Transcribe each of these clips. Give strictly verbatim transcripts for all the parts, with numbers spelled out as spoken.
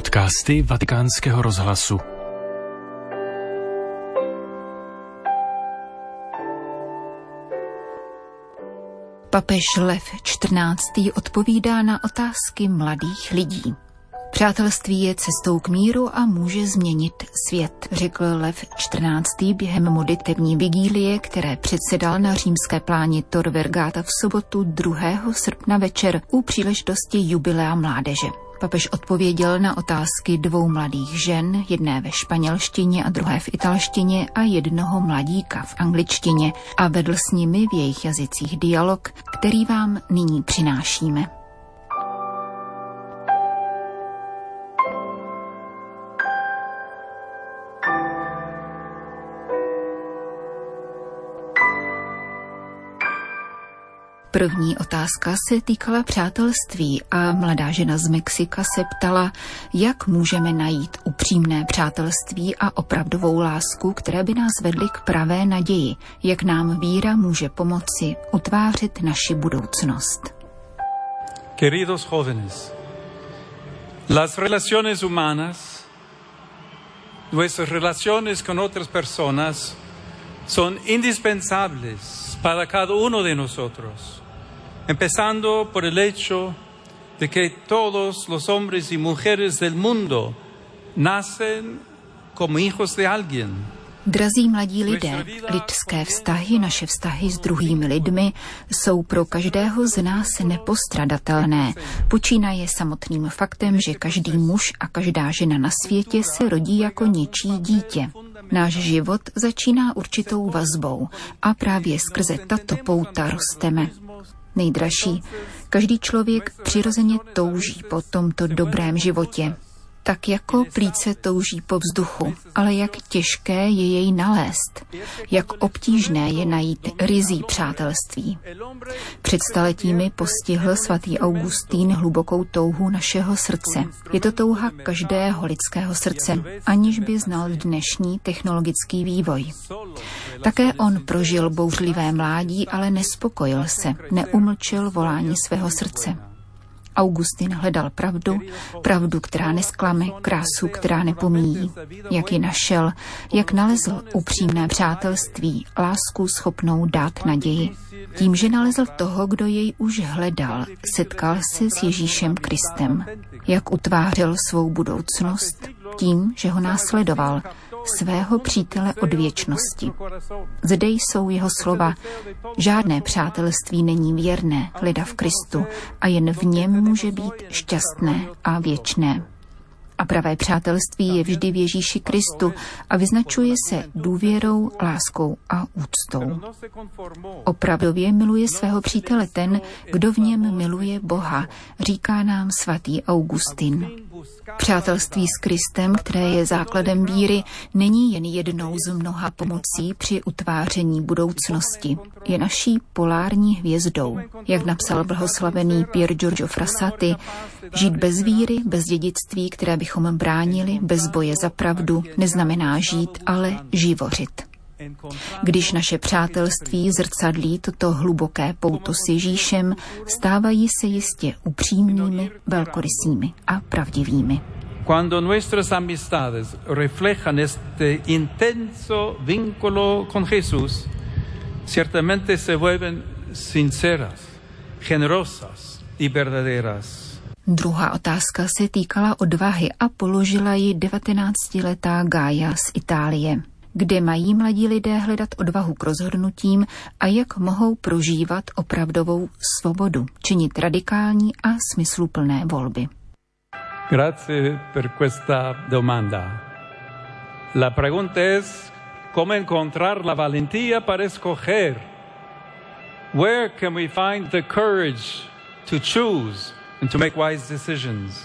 Podcasty Vatikánského rozhlasu. Papež Lev čtrnáctý odpovídá na otázky mladých lidí. Přátelství je cestou k míru a může změnit svět, řekl Lev čtrnáctý během modlitevní vigílie, které předsedal na římské pláni Tor Vergata v sobotu druhého srpna večer u příležitosti jubilea mládeže. Papež odpověděl na otázky dvou mladých žen, jedné ve španělštině a druhé v italštině a jednoho mladíka v angličtině a vedl s nimi v jejich jazycích dialog, který vám nyní přinášíme. První otázka se týkala přátelství a mladá žena z Mexika se ptala, jak můžeme najít upřímné přátelství a opravdovou lásku, které by nás vedly k pravé naději, jak nám víra může pomoci utvářet naši budoucnost. Queridos jóvenes, las relaciones humanas, nuestras relaciones con otras personas son indispensables para cada uno de nosotros. Empezando por el hecho de que todos los hombres y mujeres del mundo nacen como hijos de alguien. Drazí mladí lidé, lidské vztahy, naše vztahy s druhými lidmi jsou pro každého z nás nepostradatelné. Počínaje samotným faktem, že každý muž a každá žena na světě se rodí jako něčí dítě. Náš život začíná určitou vazbou a právě skrze tato pouta rosteme. Nejdražší, každý člověk přirozeně touží po tomto dobrém životě. Tak jako plíce touží po vzduchu, ale jak těžké je jej nalézt, jak obtížné je najít ryzí přátelství. Před staletími postihl svatý Augustín hlubokou touhu našeho srdce. Je to touha každého lidského srdce, aniž by znal dnešní technologický vývoj. Také on prožil bouřlivé mládí, ale nespokojil se, neumlčel volání svého srdce. Augustin hledal pravdu, pravdu, která nesklame, krásu, která nepomíjí. Jak ji našel, jak nalezl upřímné přátelství, lásku schopnou dát naději. Tím, že nalezl toho, kdo jej už hledal, setkal se s Ježíšem Kristem. Jak utvářel svou budoucnost? Tím, že ho následoval, svého přítele od věčnosti. Zde jsou jeho slova: žádné přátelství není věrné, leda v Kristu, a jen v něm může být šťastné a věčné. A pravé přátelství je vždy v Ježíši Kristu a vyznačuje se důvěrou, láskou a úctou. Opravdově miluje svého přítele ten, kdo v něm miluje Boha, říká nám svatý Augustin. Přátelství s Kristem, které je základem víry, není jen jednou z mnoha pomocí při utváření budoucnosti. Je naší polární hvězdou. Jak napsal blahoslavený Pier Giorgio Frassati, žít bez víry, bez dědictví, které bychom bránili, bez boje za pravdu, neznamená žít, ale živořit. Když naše přátelství zrcadlí toto hluboké pouto s Ježíšem, stávají se jistě upřímnými, velkorysými a pravdivými. Cuando nuestras amistades reflejan este intenso vínculo con Jesús, ciertamente se vuelven sinceras, generosas y verdaderas. Druhá otázka se týkala odvahy a položila ji devatenáctiletá Gája z Itálie. Kde mají mladí lidé hledat odvahu k rozhodnutím a jak mohou prožívat opravdovou svobodu, činit radikální a smysluplné volby? Grazie per questa domanda. La pregunta es cómo encontrar la valentía para escoger. Where can we find the courage to choose and to make wise decisions?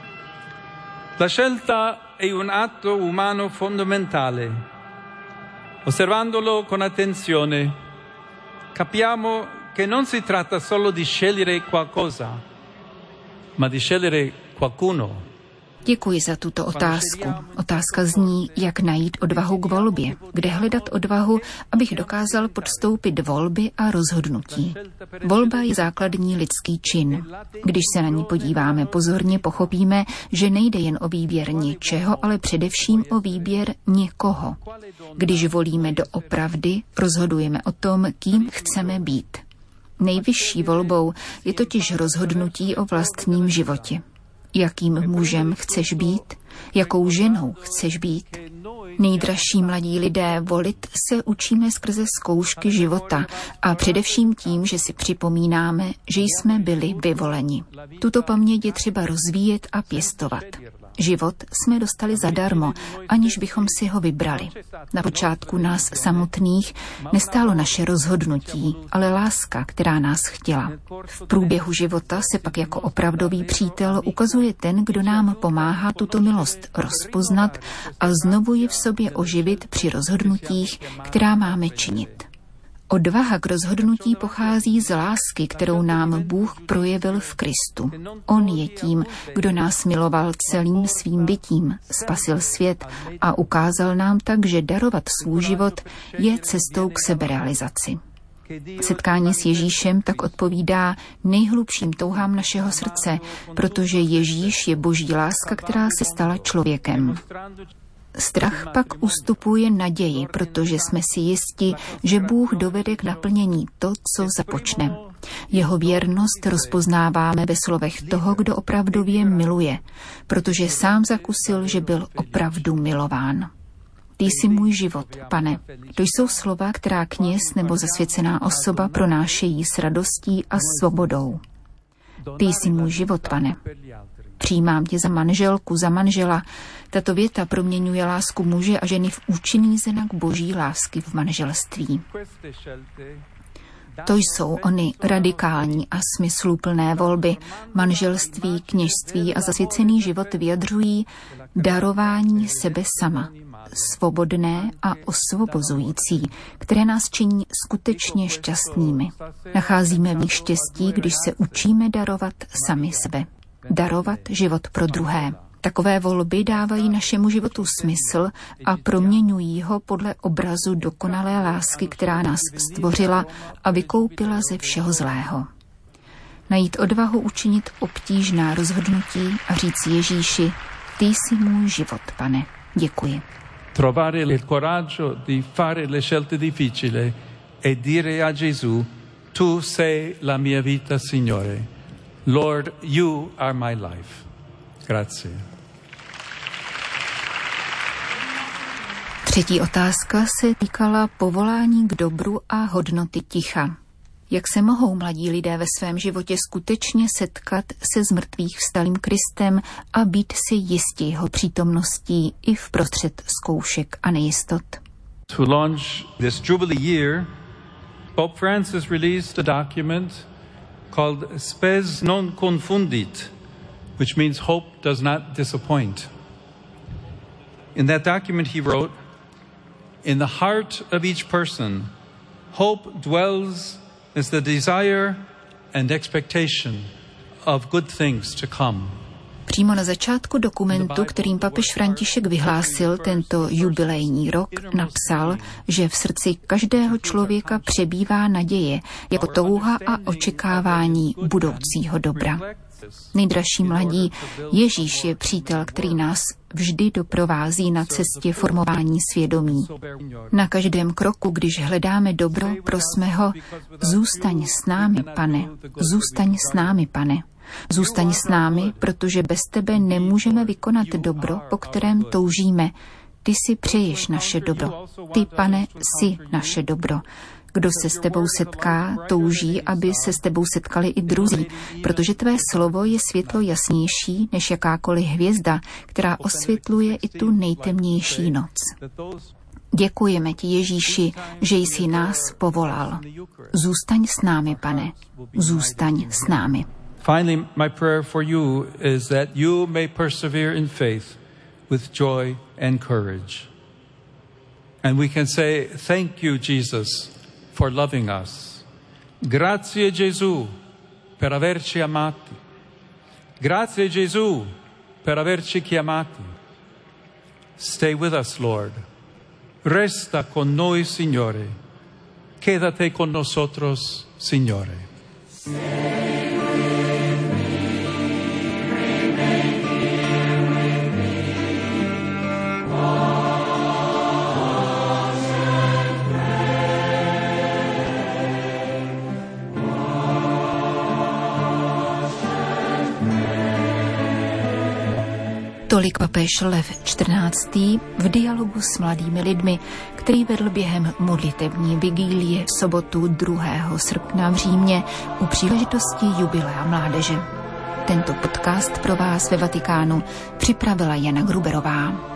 La scelta è un atto umano fondamentale. Osservandolo con attenzione, capiamo che non si tratta solo di scegliere qualcosa, ma di scegliere qualcuno. Děkuji za tuto otázku. Otázka zní, jak najít odvahu k volbě. Kde hledat odvahu, abych dokázal podstoupit volby a rozhodnutí. Volba je základní lidský čin. Když se na ní podíváme pozorně, pochopíme, že nejde jen o výběr něčeho, ale především o výběr někoho. Když volíme doopravdy, rozhodujeme o tom, kým chceme být. Nejvyšší volbou je totiž rozhodnutí o vlastním životě. Jakým mužem chceš být? Jakou ženou chceš být? Nejdražší mladí lidé, volit se učíme skrze zkoušky života a především tím, že si připomínáme, že jsme byli vyvoleni. Tuto paměť je třeba rozvíjet a pěstovat. Život jsme dostali zadarmo, aniž bychom si ho vybrali. Na počátku nás samotných nestálo naše rozhodnutí, ale láska, která nás chtěla. V průběhu života se pak jako opravdový přítel ukazuje ten, kdo nám pomáhá tuto milost rozpoznat a znovu ji v sobě oživit při rozhodnutích, která máme činit. Odvaha k rozhodnutí pochází z lásky, kterou nám Bůh projevil v Kristu. On je tím, kdo nás miloval celým svým bytím, spasil svět a ukázal nám tak, že darovat svůj život je cestou k seberealizaci. Setkání s Ježíšem tak odpovídá nejhlubším touhám našeho srdce, protože Ježíš je boží láska, která se stala člověkem. Strach pak ustupuje naději, protože jsme si jisti, že Bůh dovede k naplnění to, co započne. Jeho věrnost rozpoznáváme ve slovech toho, kdo opravdově miluje, protože sám zakusil, že byl opravdu milován. Ty jsi můj život, Pane. To jsou slova, která kněz nebo zasvěcená osoba pronášejí s radostí a svobodou. Ty jsi můj život, Pane. Přijímám tě za manželku, za manžela. Tato věta proměňuje lásku muže a ženy v účinný znak boží lásky v manželství. To jsou ony radikální a smysluplné volby. Manželství, kněžství a zasvěcený život vyjadřují darování sebe sama, svobodné a osvobozující, které nás činí skutečně šťastnými. Nacházíme v nich štěstí, když se učíme darovat sami sebe. Darovat život pro druhé. Takové volby dávají našemu životu smysl a proměňují ho podle obrazu dokonalé lásky, která nás stvořila a vykoupila ze všeho zlého. Najít odvahu učinit obtížná rozhodnutí a říct Ježíši, ty jsi můj život, Pane. Děkuji. Trovare il coraggio di fare le scelte difficili e dire a Gesù, tu sei la mia vita, Signore. Lord, you are my life. Grazie. Třetí otázka se týkala povolání k dobru a hodnoty ticha. Jak se mohou mladí lidé ve svém životě skutečně setkat se zmrtvých vstalým Kristem a být si jistí jeho přítomností i v prostřed zkoušek a nejistot? To launch this Jubilee year, Pope Francis released a document called Spes non confundit, which means hope does not disappoint. In that document he wrote, in the heart of each person, hope dwells as the desire and expectation of good things to come. Přímo na začátku dokumentu, kterým papež František vyhlásil tento jubilejní rok, napsal, že v srdci každého člověka přebývá naděje jako touha a očekávání budoucího dobra. Nejdražší mladí, Ježíš je přítel, který nás vždy doprovází na cestě formování svědomí. Na každém kroku, když hledáme dobro, prosme ho, zůstaň s námi, Pane, zůstaň s námi, Pane. Zůstaň s námi, protože bez tebe nemůžeme vykonat dobro, po kterém toužíme. Ty si přeješ naše dobro. Ty, Pane, jsi naše dobro. Kdo se s tebou setká, touží, aby se s tebou setkali i druzí, protože tvé slovo je světlo jasnější než jakákoliv hvězda, která osvětluje i tu nejtemnější noc. Děkujeme ti, Ježíši, že jsi nás povolal. Zůstaň s námi, Pane. Zůstaň s námi. Finally, my prayer for you is that you may persevere in faith with joy and courage. And we can say, thank you, Jesus, for loving us. Grazie, Gesù, per averci amati. Grazie, Gesù, per averci chiamati. Stay with us, Lord. Resta con noi, Signore. Quédate con nosotros, Signore. Tolik papež Lev čtrnáctý v dialogu s mladými lidmi, který vedl během modlitební vigílie v sobotu druhého srpna v Římě u příležitosti jubilea mládeže. Tento podcast pro vás ve Vatikánu připravila Jana Gruberová.